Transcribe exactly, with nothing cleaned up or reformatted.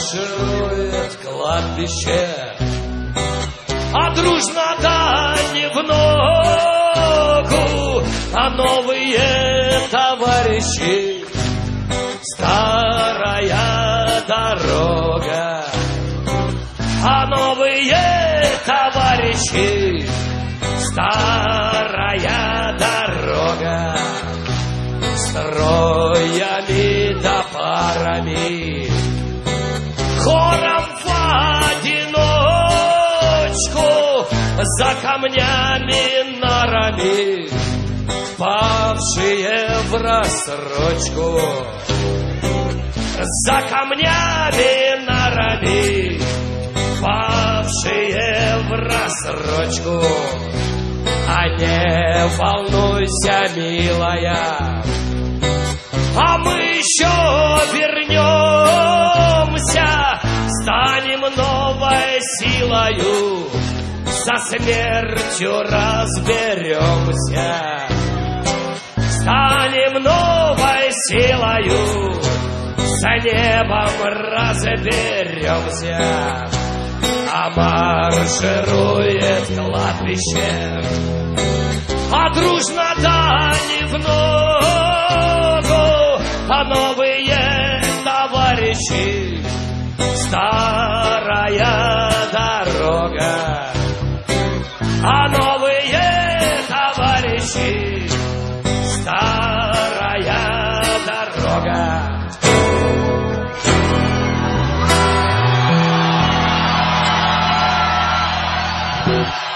марширует кладбище, а дружно да не в ногу, а новые товарищи. Старая дорога, а новые товарищи. Старая дорога, строями да парами, хором в одиночку, за камнями нарами, павшие в рассрочку. За камнями нарами, павшие в рассрочку. А не волнуйся, милая, а мы еще вернемся, станем новой силою, со смертью разберемся. Станем новой силою, за небом разберемся. А марширует кладбище, а дружно да не в ногу, а новые товарищи. Старая дорога, а новые товарищи. Старая дорога. Thank you.